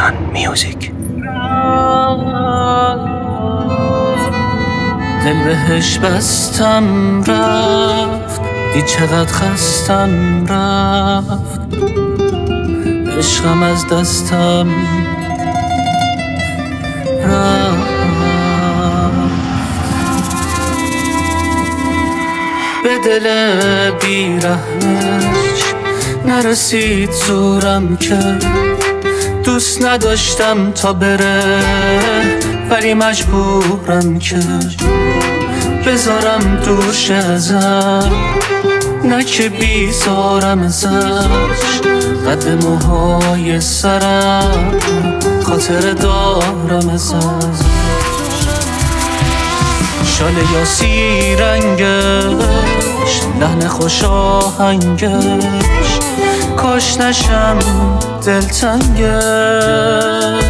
ایران میوزیک. دل بهش بستم رفت، دی چقدر خستم رفت، عشقم از دستم رفت. به دل بیرحمش نرسید زورم کرد، دوست نداشتم تا بره ولی مجبورم کرد بذارم دورش ازم، نه که بیزارم ازش. قد موهای سرم خاطر دارم ازش، شال یاسی رنگش، لحن خوش آهنگش، کاش نشم دلتنگش.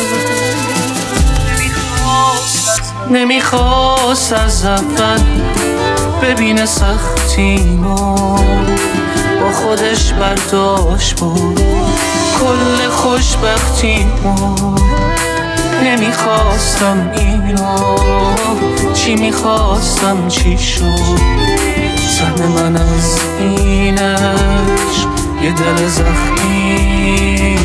نمیخواست از اول ببینه سختیمو، با خودش برداشت بود کل خوشبختیمو. نمیخواستم اینو، چی میخواستم چی شد. سهم من از اینش یه دل زخمی.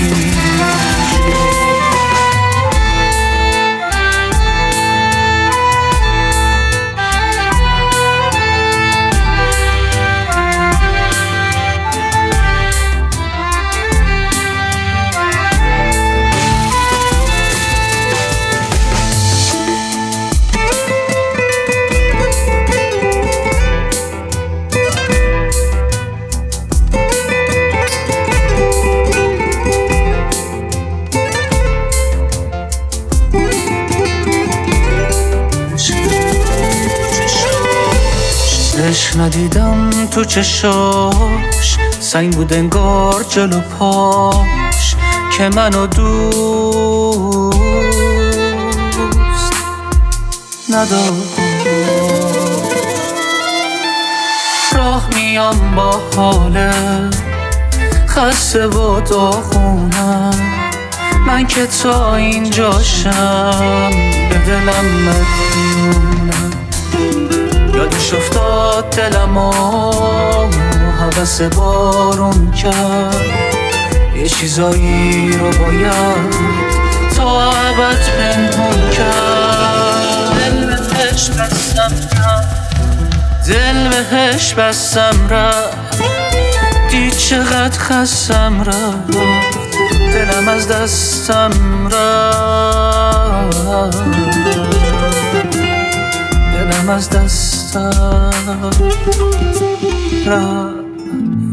عشق ندیدم تو چشاش، سنگ بود انگار جلو پاش که منو دوست نداشت. راه میام با حاله خسته و داغونم، من که تا اینجاشم به دلم مدیونم. یادش افتاد دلم و حوث بارون کرد، یه چیزایی رو باید تا ابد پنهون کرد. دل بهش بستم رفت، دی چقدر خستم رفت، دلم از دستم رفت، دلم از دستم رفت.